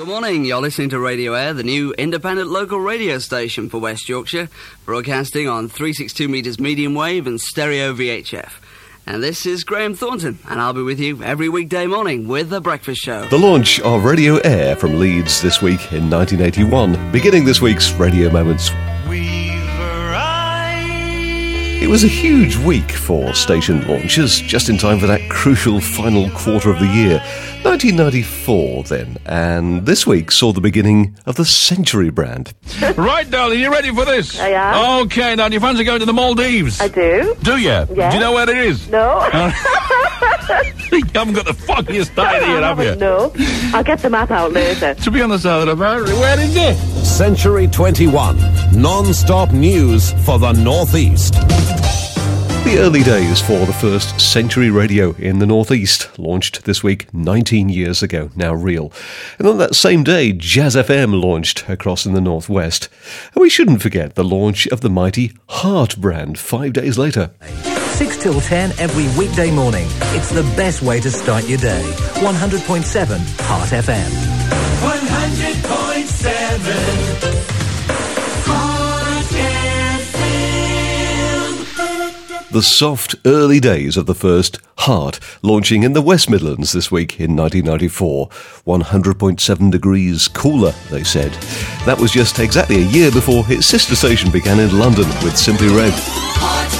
Good morning, you're listening to Radio Air, the new independent local radio station for West Yorkshire, broadcasting on 362 metres medium wave and stereo VHF. And this is Graham Thornton, and I'll be with you every weekday morning with The Breakfast Show. The launch of Radio Air from Leeds this week in 1981, beginning this week's Radio Moments. It was a huge week for station launches, just in time for that crucial final quarter of the year. 1994 then, and this week saw the beginning of the Century brand. Right, darling, you ready for this? I am. Okay, now do you fancy going to the Maldives? I do. Do you? Yeah. Do you know where it is? No. You haven't got the funniest idea, have you? No. I'll get the map out later. To be on the side of the boundary, where is it? Century 21, non-stop news for the North East. The early days for the first Century Radio in the North East, launched this week 19 years ago, now real. And on that same day, Jazz FM launched across in the North West. And we shouldn't forget the launch of the mighty Heart brand 5 days later. 6 till 10 every weekday morning. It's the best way to start your day. 100.7 Heart FM. 100.7 Heart FM. The soft early days of the first Heart, launching in the West Midlands this week in 1994. 100.7 degrees cooler, they said. That was just exactly a year before its sister station began in London with Simply Red. Heart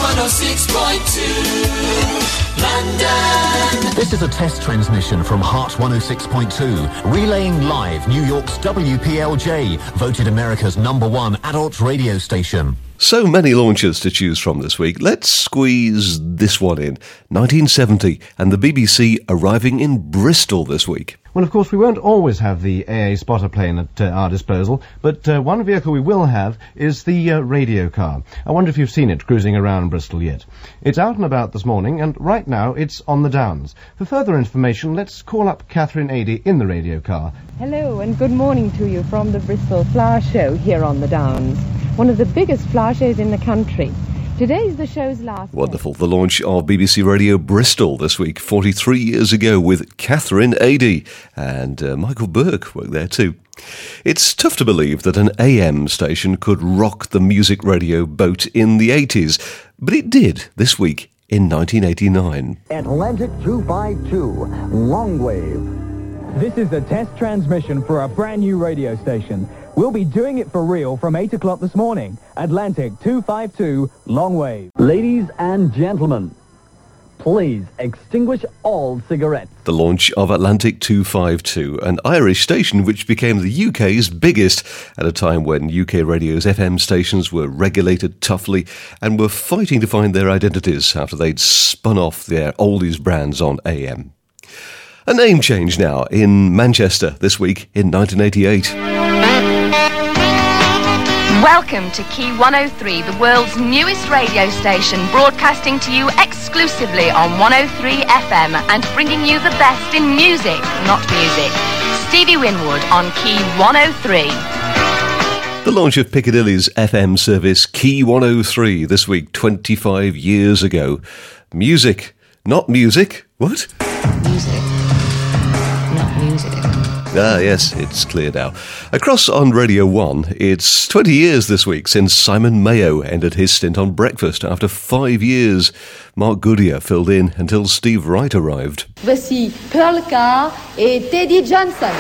106.2 London. This is a test transmission from Heart 106.2, relaying live New York's WPLJ, voted America's #1 adult radio station. So many launches to choose from this week. Let's squeeze this one in. 1970, and the BBC arriving in Bristol this week. Well, of course, we won't always have the AA spotter plane at our disposal, but one vehicle we will have is the radio car. I wonder if you've seen it cruising around Bristol yet. It's out and about this morning, and right now it's on the Downs. For further information, let's call up Catherine Adey in the radio car. Hello, and good morning to you from the Bristol Flower Show here on the Downs. One of the biggest flower shows in the country. Today's the show's last. Wonderful. The launch of BBC Radio Bristol this week, 43 years ago, with Catherine Adey, and Michael Burke worked there too. It's tough to believe that an AM station could rock the music radio boat in the 80s, but it did this week in 1989. Atlantic 252, Longwave. This is the test transmission for a brand new radio station. We'll be doing it for real from 8 o'clock this morning. Atlantic 252, Longwave. Ladies and gentlemen, please extinguish all cigarettes. The launch of Atlantic 252, an Irish station which became the UK's biggest at a time when UK radio's FM stations were regulated toughly and were fighting to find their identities after they'd spun off their oldies brands on AM. A name change now in Manchester this week in 1988. Welcome to Key 103, the world's newest radio station, broadcasting to you exclusively on 103 FM and bringing you the best in music, not music. Stevie Winwood on Key 103. The launch of Piccadilly's FM service Key 103 this week, 25 years ago. Music, not music. What? Music, not music. Ah, yes, it's clear now. Across on Radio 1, it's 20 years this week since Simon Mayo ended his stint on Breakfast. After 5 years, Mark Goodyear filled in until Steve Wright arrived. Voici Pearl Carr et Teddy Johnson.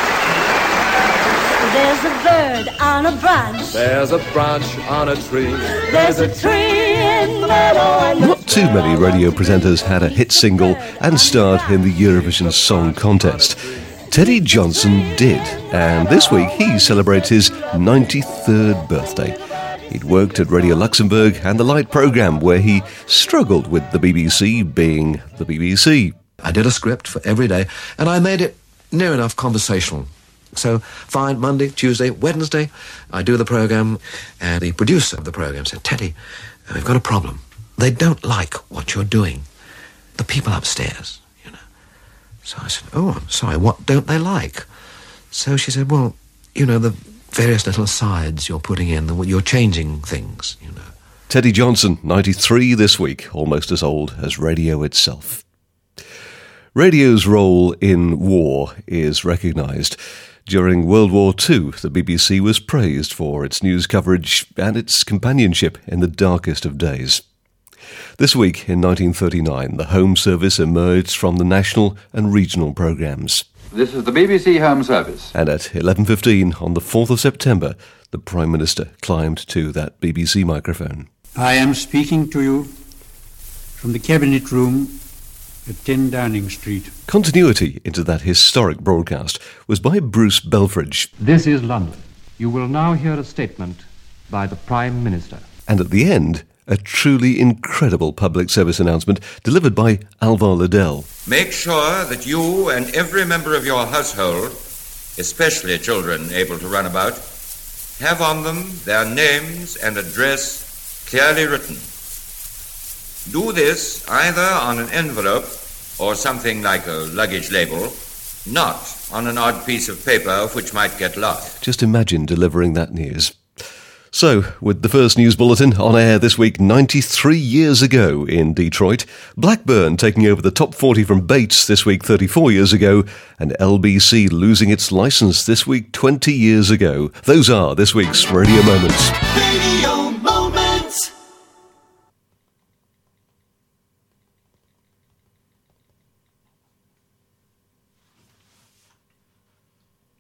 There's a bird on a branch. There's a branch on a tree. There's a tree in the meadow. And not too many radio presenters had a hit single and starred in the Eurovision Song Contest. Teddy Johnson did, and this week he celebrates his 93rd birthday. He'd worked at Radio Luxembourg and the Light programme, where he struggled with the BBC being the BBC. I did a script for every day, and I made it near enough conversational. So, fine, Monday, Tuesday, Wednesday, I do the programme, and the producer of the programme said, Teddy, we've got a problem. They don't like what you're doing. The people upstairs. So I said, oh, I'm sorry, what don't they like? So she said, well, the various little asides you're putting in, you're changing things, Teddy Johnson, 93 this week, almost as old as radio itself. Radio's role in war is recognised. During World War II, the BBC was praised for its news coverage and its companionship in the darkest of days. This week, in 1939, the Home Service emerged from the national and regional programmes. This is the BBC Home Service. And at 11:15 on the 4th of September, the Prime Minister climbed to that BBC microphone. I am speaking to you from the Cabinet Room at 10 Downing Street. Continuity into that historic broadcast was by Bruce Belfridge. This is London. You will now hear a statement by the Prime Minister. And at the end, a truly incredible public service announcement delivered by Alvar Liddell. Make sure that you and every member of your household, especially children able to run about, have on them their names and address clearly written. Do this either on an envelope or something like a luggage label, not on an odd piece of paper which might get lost. Just imagine delivering that news. So, with the first news bulletin on air this week 93 years ago in Detroit, Blackburn taking over the top 40 from Bates this week 34 years ago, and LBC losing its licence this week 20 years ago. Those are this week's Radio Moments. Radio